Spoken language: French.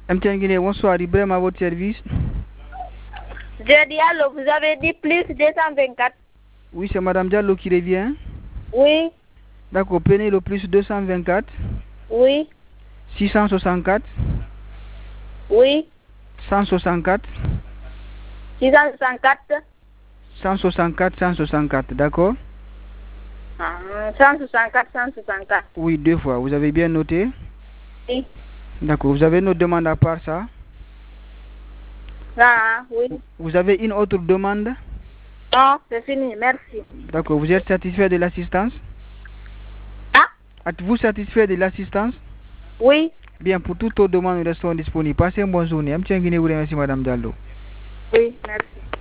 MTN Guinée, bonsoir, Ibrahim à votre service. Je dis allô, vous avez dit plus 224. Oui, c'est Madame Diallo qui revient. Oui, D'accord, prenez le plus 224, oui, 664, oui. 164, 664. 164, 164, d'accord? 164, 164. Oui, 2 fois. Vous avez bien noté? Oui. D'accord, vous avez une autre demande à part ça? Ah, oui. Vous avez une autre demande? Non, c'est fini, merci. D'accord, vous êtes satisfait de l'assistance? Ah, Êtes-vous satisfait de l'assistance? oui, Bien, pour toute autre demande, nous restons disponibles. Passez une bonne journée. MTN Guinée vous remercie, Madame Diallo. oui, merci.